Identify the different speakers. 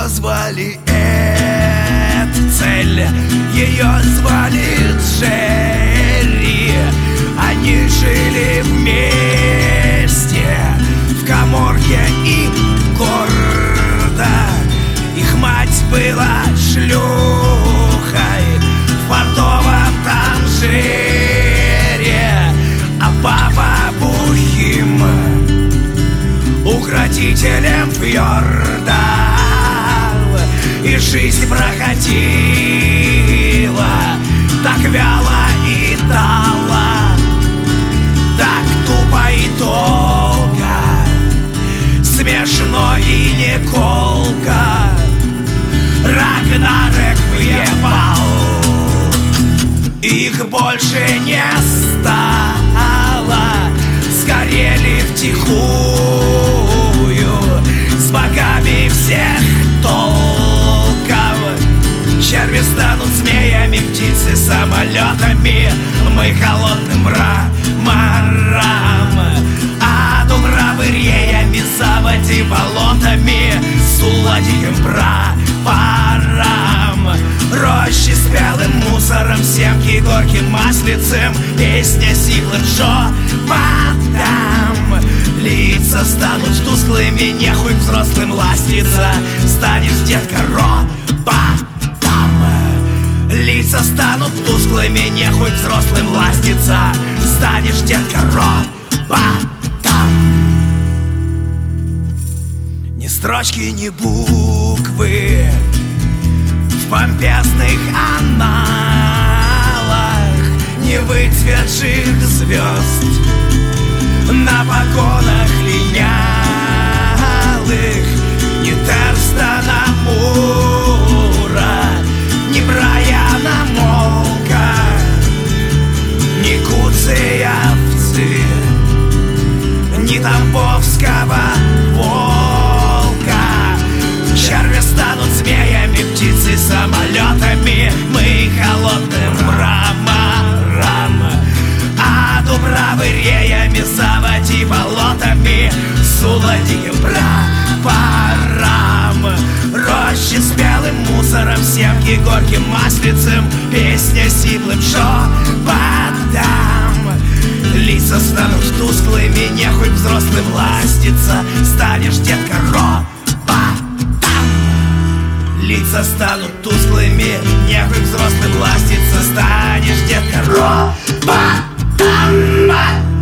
Speaker 1: звали Эд, цель ее звали Джерри. Они жили вместе в каморке и гордо. Их мать была шлюхой в портовом Танжире, а папа бухим укротителем фьордов. И жизнь проходила так вяло и тало, так тупо и долго, смешно и не колко. Рагнарёк въебал, их больше не стало. Сгорели втихую с богами всех толков. Черви станут змеями, птицы самолетами, мы холодным мрамором, а дубравы реями, заводи болотами, суладием прапором. Рощи с белым мусором, семки горьким маслицем, песня сиплым шепотом. Лица станут тусклыми, нехуй взрослым ластиться, станешь, детка, роботом. Лица станут тусклыми, нехуй взрослым ластиться, станешь, детка, роботом. Ни строчки, ни буквы в помпезных аналах, не выцветших звезд на погонах линялых, ни Терстона Мура, ни Брайана Молка, ни Куцеявцы, ни Тамбовского волка. Черви станут змеями, птицы самолетами, мы холодным мрамором, а дубравы реями, заводи болотами, суладием прапором. Рощи с белым мусором, семки горьким маслицем, песня сиплым шепотом. Лица станут тусклыми, нехуй взрослым ластиться, станешь, детка, роботом. Лица станут тусклыми, нехуй взрослым ластиться, станешь, детка, роботом.